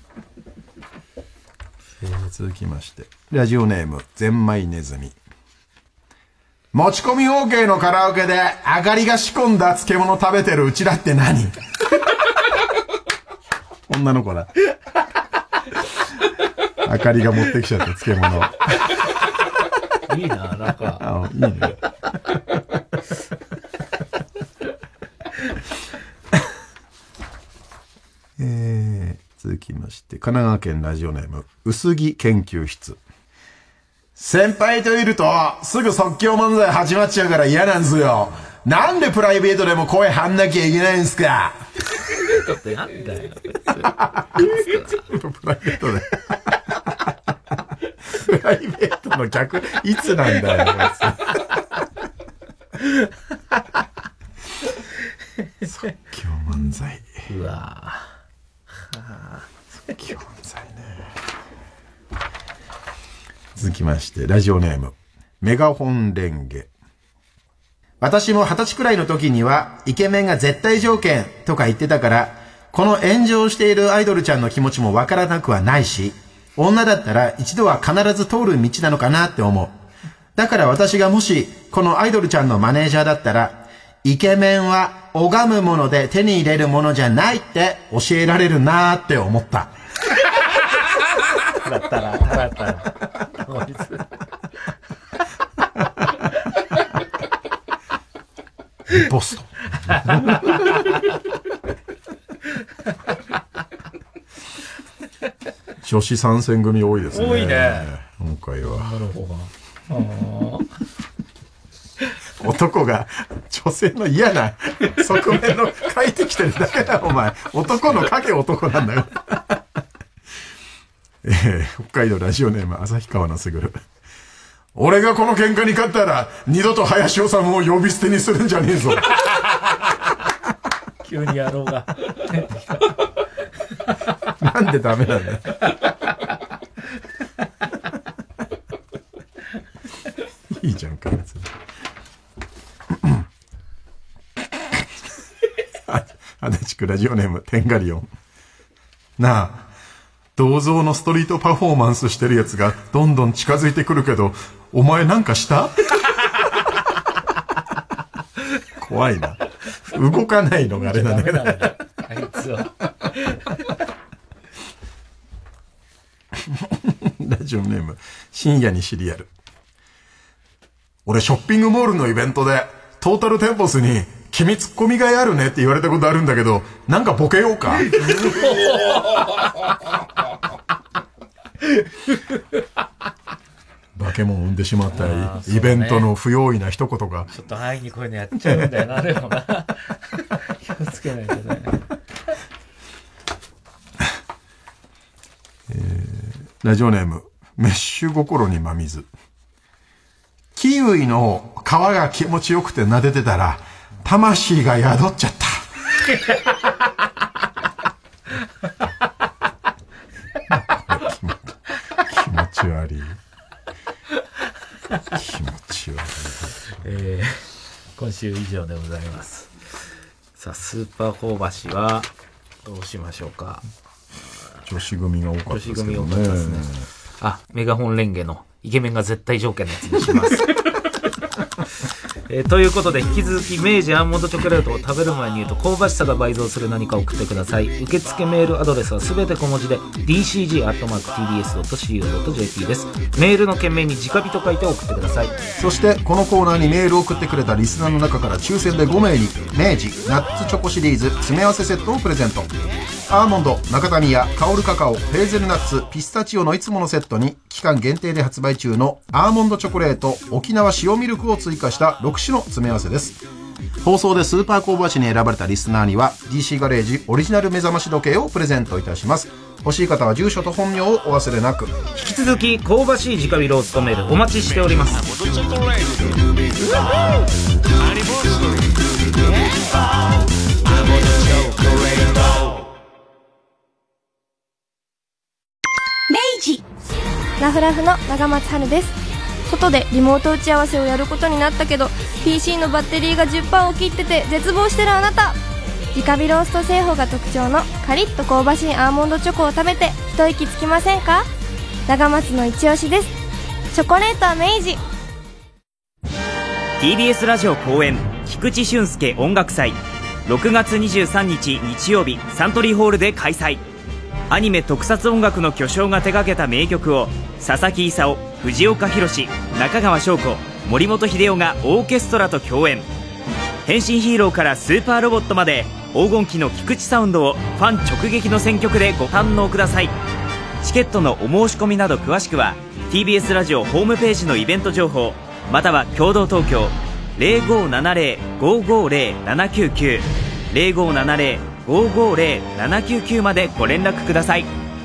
続きましてラジオネームゼンマイネズミ。持ち込み OK のカラオケであかりが仕込んだ漬物食べてるうちらって何。女の子だ。あかりが持ってきちゃった漬物。 いいな、なんか。 いいね。続きまして神奈川県ラジオネーム薄着研究室。先輩といるとすぐ即興漫才始まっちゃうから嫌なんすよ。なんでプライベートでも声張んなきゃいけないんすか。 プライベートってなんだよ。 プライベートでプライベートの逆いつなんだよ。即興漫才。 うわ即興漫才ね。続きましてラジオネームメガホンレンゲ。私も20歳くらいの時にはイケメンが絶対条件とか言ってたからこの炎上しているアイドルちゃんの気持ちもわからなくはないし女だったら一度は必ず通る道なのかなって思う。だから私がもしこのアイドルちゃんのマネージャーだったらイケメンは拝むもので手に入れるものじゃないって教えられるなーって思った。 だったらポスト。女子参戦組多いですね。 多いね。 今回は。男が女性の嫌な側面の書いてきてるだけだ。お前男の影男なんだよ。北海道ラジオネーム旭川のすぐる。俺がこの喧嘩に勝ったら二度と林修を呼び捨てにするんじゃねえぞ。 急に野郎がなんでダメなんだよ。いいじゃんか。足立区ラジオネームテンガリオン。なあ、銅像のストリートパフォーマンスしてるやつがどんどん近づいてくるけどお前なんかした？怖いな。動かないのがあれなんだけど。あいつは。ラジオネーム深夜にシリアル。俺ショッピングモールのイベントでトータルテンポスに君ツッコミがいあるねって言われたことあるんだけどなんかボケようか。化け物を生んでしまったイベントの不用意な一言が、 ちょっと安易にこういうのやっちゃうんだよな。でもな気をつけないとね。 ラジオネームメッシュ心に真水。キウイの皮が気持ちよくて撫でてたら魂が宿っちゃった。気持ち悪い。気持ち悪い。 今週以上でございます。さあスーパー香ばしはどうしましょうか。 女子組が多かったですけどね。 女子組多かったですね。あ、メガホンレンゲのイケメンが絶対条件のやつにします。ということで引き続き明治アーモンドチョコレートを食べる前に言うと香ばしさが倍増する何かを送ってください。受付メールアドレスはすべて小文字で dcg@tbs.co.jp です。メールの件名に直火と書いて送ってください。 そしてこのコーナーにメールを送ってくれたリスナーの中から抽選で5名に明治ナッツチョコシリーズ詰め合わせセットをプレゼント。 アーモンド、中谷屋、香るカカオ、ヘーゼルナッツ、ピスタチオのいつものセットに期間限定で発売中のアーモンドチョコレート、沖縄塩ミルクを追加した6種の詰め合わせです。放送でスーパー香ばしに選ばれたリスナーには DC ガレージオリジナル目覚まし時計をプレゼントいたします。欲しい方は住所と本名をお忘れなく。 引き続き香ばしい直火ローストメールお待ちしております。 明治ラフラフの長松春です。外でリモート打ち合わせをやることになったけど PC のバッテリーが 10% を切ってて絶望してるあなた、直火ロースト製法が特徴のカリッと香ばしいアーモンドチョコを食べて一息つきませんか？長松の一押しです。チョコレートは明治。 TBS ラジオ公演菊池俊介音楽祭、6月23日日曜日サントリーホールで開催。アニメ特撮音楽の巨匠が手掛けた名曲を佐々木勲、藤岡弘、中川翔子、森本秀夫がオーケストラと共演。変身ヒーローからスーパーロボットまで黄金期の菊池サウンドをファン直撃の選曲でご堪能ください。チケットのお申し込みなど詳しくは TBS ラジオホームページのイベント情報または共同東京 0570-550-799 0570-550-799 までご連絡ください。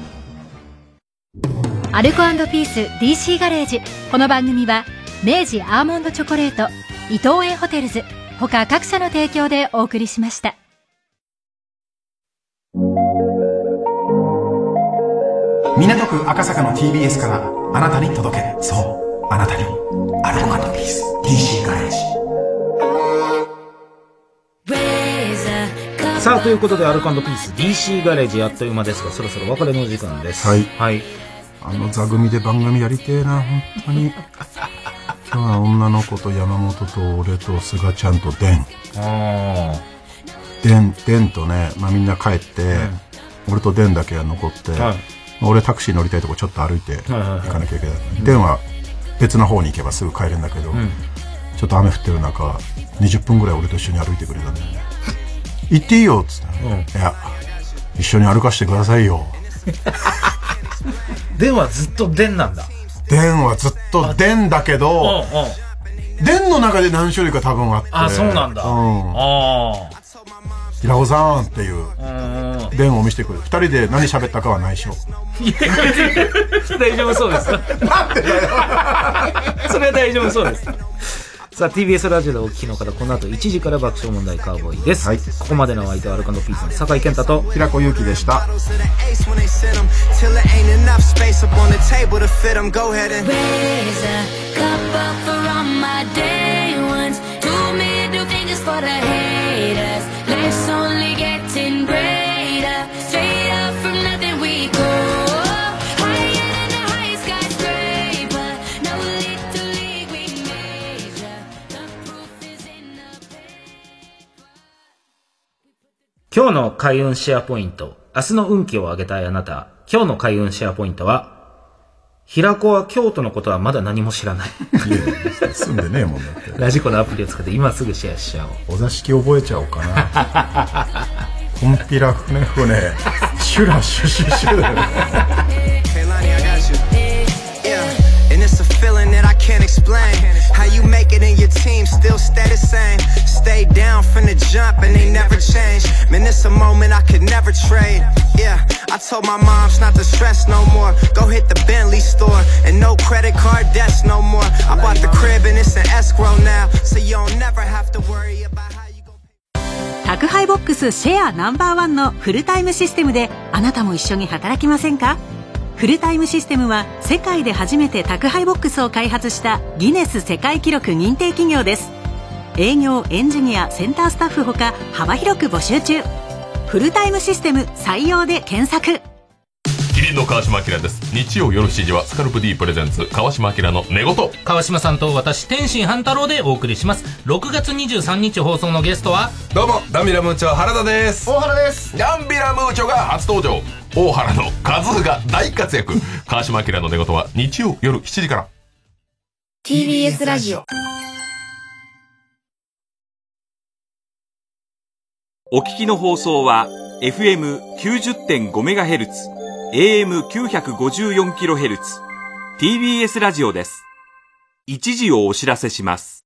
アルコ&ピース DC ガレージ。この番組は明治アーモンドチョコレート、伊東園ホテルズ他各社の提供でお送りしました。 港区赤坂の TBS からあなたに届け、そうあなたにアルコ&ピース DC ガレージ。 さあということでアルコ&ピース DC ガレージあっという間ですがそろそろお別れの時間です。 はい、 はい、 座組で番組やりてえな本当に今日は女の子と山本と俺と菅ちゃんとデンとね、みんな帰って、俺とデンだけが残って、俺タクシー乗りたいとこちょっと歩いて行かなきゃいけない、デンは別の方に行けばすぐ帰れるんだけど、ちょっと雨降ってる中20分ぐらい俺と一緒に歩いてくれたんだよね。行っていいよっつって、いや一緒に歩かしてくださいよ。 デンはずっとデンなんだ。 デンはずっとデンだけど、デンの中で何種類か多分あって、 そうなんだ。 平子さんっていうデンを見せてくれる。2人で何喋ったかは内緒。 いや大丈夫そうですか？ なんでだよ。 それは大丈夫そうです。さあ TBS ラジオでお聞きの方、この後1時から爆笑問題カーボーイです、ここまでのお相手はアルコ&ピースの酒井健太と平子祐希でした。 今日の開運シェアポイント、明日の運気を上げたいあなた、今日の開運シェアポイントは、平子は京都のことはまだ何も知らない。 住んでねえもんだって。 ラジコのアプリを使って今すぐシェアしちゃおう。 お座敷覚えちゃおうかな。コンピラ船シュラシュシュシュだよね。It's a feeling that I can't explain. How you make it in your team still stay the same. Stay down from the jump and they never change. Man, it's a moment I could never trade. Yeah, I told my moms not to stress no more. Go hit the Bentley store and no credit card debts no more. I bought the crib and it's an escrow now, so you don't never have to worry about how you go. 宅配ボックスシェアNo.1のフルタイムシステムであなたも一緒に働きませんか？フルタイムシステムは世界で初めて宅配ボックスを開発したギネス世界記録認定企業です。営業、エンジニア、センタースタッフほか幅広く募集中。フルタイムシステム採用で検索。 キリンの川島明です。日曜夜7時はスカルプ D プレゼンツ川島明の寝言。 川島さんと私天心半太郎でお送りします。6月23日放送のゲストは、 どうもダンビラムーチョ原田です。 大原です。 ダンビラムーチョが初登場。大原のカズーが大活躍。川島明の寝言は日曜夜7時から。 TBS ラジオ。 お聞きの放送は FM90.5MHz、AM954kHz、TBS ラジオです。一時をお知らせします。